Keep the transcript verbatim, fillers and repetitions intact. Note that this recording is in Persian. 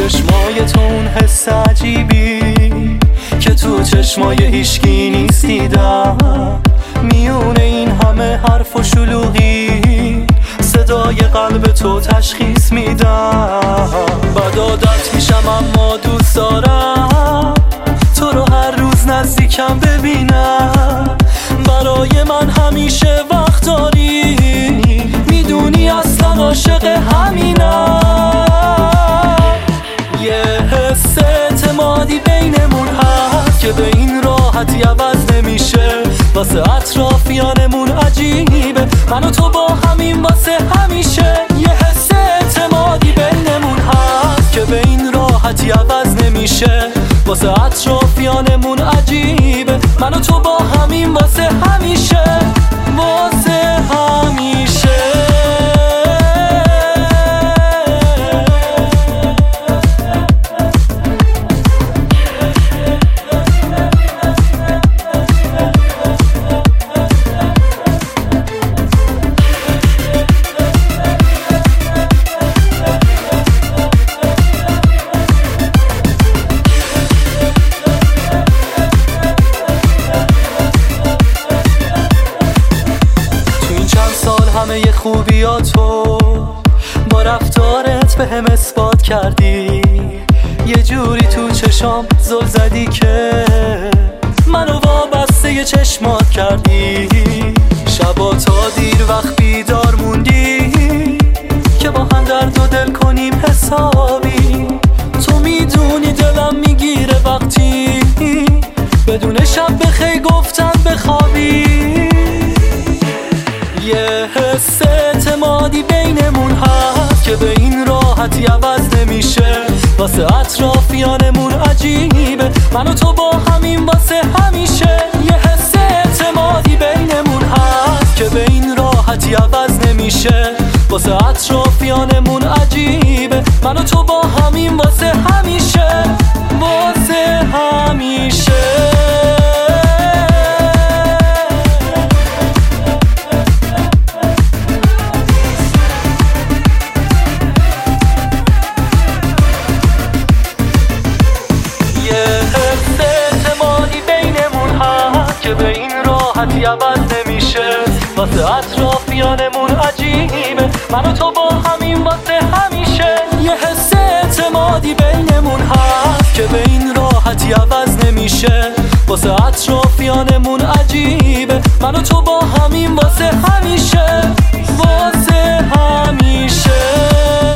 چشمای تو اون حس عجیبی که تو چشمای هیشگی نیست دیدم. میونه این همه حرف و شلوغی صدای قلب تو تشخیص میدم. بد عادت میشم اما دوست دارم تو رو هر روز نزدیکم ببینم. برای من همیشه وقت داری، میدونی اصلا عاشق همینم. یه حس اعتمادی بینمون هست که به این راحتی عوض نمیشه. واسه اطرافیانمون عجیبه من و تو با همین واسه همیشه. یه حس اعتمادی بینمون هست که به این راحتی عوض نمیشه. واسه اطرافیانمون عجیبه من و تو با همین واسه همیشه. واسه همیشه همه خوبیاتو با رفتارت به هم اثبات کردی. یه جوری تو چشام زل زدی که منو وابسته یه چشمات کردی. شبا تا دیر وقت بیدار موندی که با هم درد و دل کنیم حسابی. تو میدونی دلم میگیره وقتی بدون شب بخیر گفتن بخوابی. یه حس اعتمادی بینمون هست که به این راحتی عوض نمیشه. واسه اطرافیانمون عجیبه من و تو با همین واسه همیشه. یه حس اعتمادی بینمون هست که به این راحتی عوض نمیشه. واسه اطرافیانمون عجیبه من و تو با همین واسه همیشه. واسه همیشه که به این راحتی عوض نمیشه. واسه اطرافیانمون عجیبه من و تو با همین واسه همیشه. یه حس اعتمادی بینمون هست که به این راحتی عوض نمیشه. واسه اطرافیانمون عجیبه من و تو با همین واسه همیشه. واسه همیشه